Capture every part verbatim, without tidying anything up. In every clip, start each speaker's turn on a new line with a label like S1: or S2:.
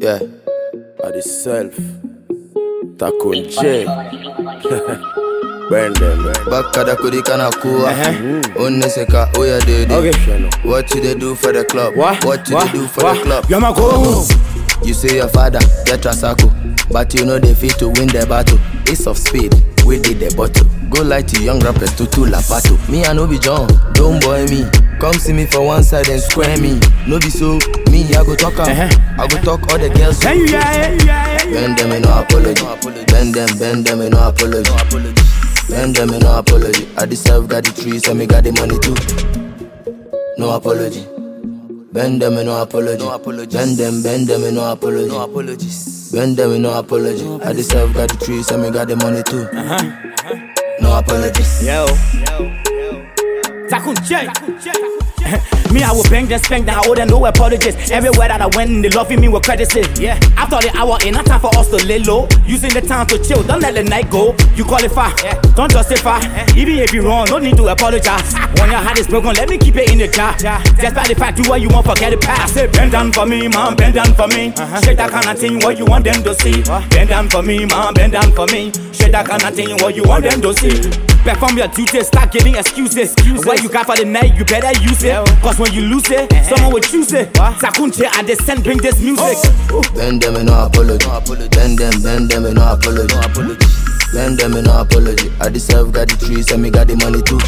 S1: Yeah, by the self. Takun J. Burn them.
S2: Bakada kudi kana kuwa. Uniseka oya dede. What you they do for the club?
S3: What?
S2: What you
S3: What?
S2: they do for
S3: What?
S2: the club?
S3: You're my go.
S2: You say your father get Trasako, but you know they fit to win the battle. Ace of spade, we did the bottle. Go like to young rappers to two lapato. Me I no be John, don't boy me. Come see me for one side and square me. No be so, me I go talk am.
S3: Uh-huh.
S2: I go talk all the girls.
S3: Hey, yeah, yeah, yeah, yeah.
S2: Bend them in no apology. Bend them, bend them in no apology. Bend them in no apology. I deserve got the trees and me got the money too. No apology. Bend them in no apology. Bend them, bend them in no apology. No apologies. Bend them in no apology. I deserve got the trees and me got the money too.
S3: Uh-huh.
S2: No apologies.
S3: Yo. Takun J. Me, I will bang them, spank them, I owe them no apologies. Everywhere that I went, they loving me with credits. Yeah. After the hour, ain't not time for us to lay low. Using the time to chill, don't let the night go. You qualify, yeah. Don't justify. Yeah. Even if you wrong, no need to apologize. When your heart is broken, let me keep it in the jar. Yeah. Just by the fact, do what you want, forget the past. I say, bend down for me, man, bend down for me. Uh-huh. Shake that kind of thing, what you want them to see. What? Bend down for me, man, bend down for me. Shake that kind of thing, what you want them to see. Perform your duties, start giving excuses. excuses. What you got for the night, you better use it. Yeah. Cause when you lose it, uh-huh. someone will choose it. Takun J and the send bring this music. Oh.
S2: Bend them in no apology. Bend them, bend them in no apology. Bend them in no apology. I deserve got the trees and me got the money too.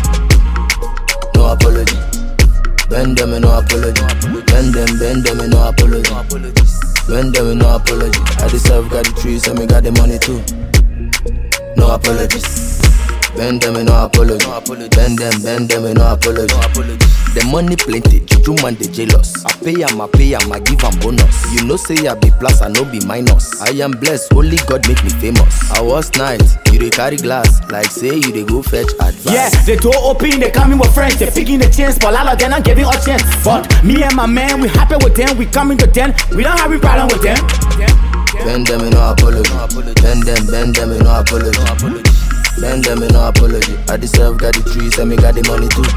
S2: No apology. Bend them in no apology. Bend them, bend them in no apology. Bend them in no apology. I deserve got the trees and me got the money too. No apologies. Bend them in no apology. Bend them, bend them in no apology. The money plenty, juju man they jealous. I pay am, I pay am, I give am bonus. You know say I be plus, I no be minus. I am blessed, only God make me famous. I was nice, you dey carry glass, like say you dey go fetch advice.
S3: Yeah, they door open, they coming with friends, they picking the chance, but all of them not giving us chance. But me and my man, we happy with them, we coming to them, we don't have a problem with them.
S2: Bend them in no apology. Bend them, bend them in no apology. Bend them in no apology. I deserve got the trees and me got the money too.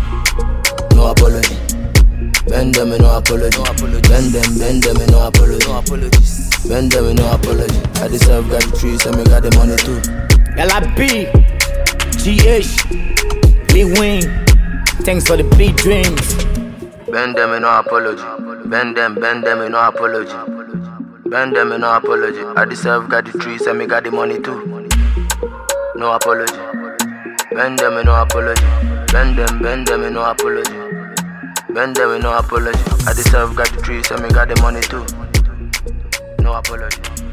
S2: No apology. Bend them in no apology. Bend them, bend them in no apology. Bend them in no apology. I deserve got the trees and me got the money too.
S3: L I B, G H, Lee Wing, thanks for the big dreams.
S2: Bend them in no apology. Bend them, bend them in no apology. Bend them in no apology. I deserve got the trees and me got the money too. No apology. Bend them in no apology. Bend them, bend them in no apology. Bend them in no apology. I deserve got the trees and me got the money too. No apology.